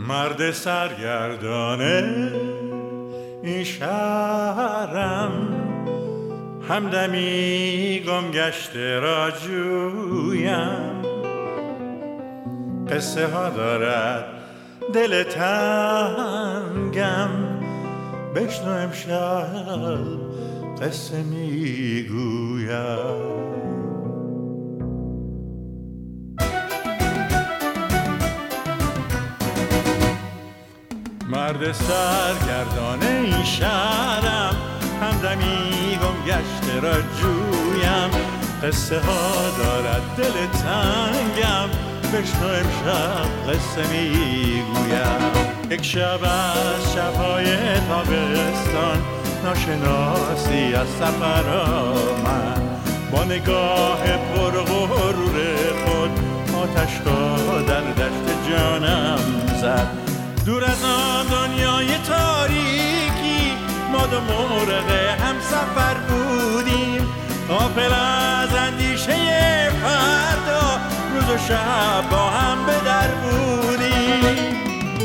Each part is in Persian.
مرد سرگردانه این شهرم، همدمی گم گشته را جویم. قصه ها دارد دل تنگم، بشنو امشب قصه میگویم. مرد سرگردانه این شهرم، همدمی گم گشته را جویم. قصه ها دارد دل تنگم، بشنو امشب قصه میگویم. یک شب از شبهای تابستان، ناشناسی از سفر آمد. با نگاه پر غرور خود آتش را در دشت جانم زد. دور از آن دنیای تاریکی ما دو مرغ هم سفر بودیم. غافل از اندیشه فردا، روز و شب با هم به در بودیم.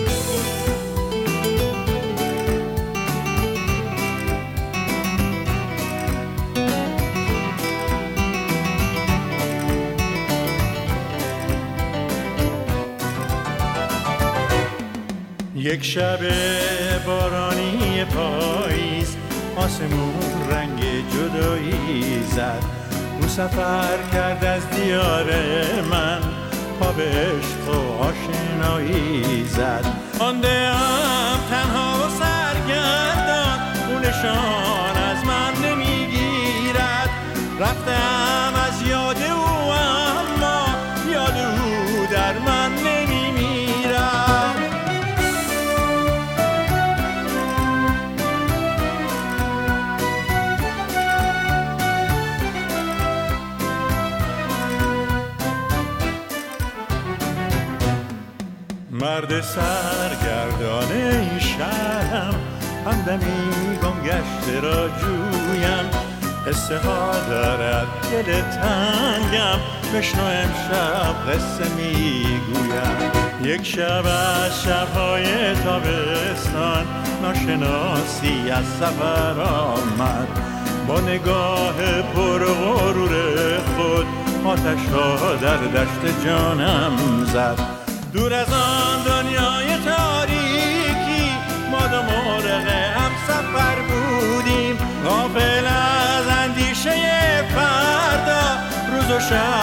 یک شب بارانی پاییز، آسمون رنگ جدایی زد. او سفر کرد از دیار من، پا به عشق و آشنایی زد. مانده‌ام تنها و سرگردان، او نشان از من نمیگیرد. رفتم از یاد او، اما یاد او در من نمیمیرد. مرد سرگردانه این شهرم، همدمی گم گشته را جویم. قصه ها دارد دل تنگم، بشنو امشب قصه میگویم. یک شب از شبهای تابستان، ناشناسی از سفر آمد. با نگاه پر غرور خود آتش را در دشت جانم زد. دور از آن دنیای تاریکی ما دو مرغ هم سفر بودیم. غافل از اندیشه فردا، روز و شب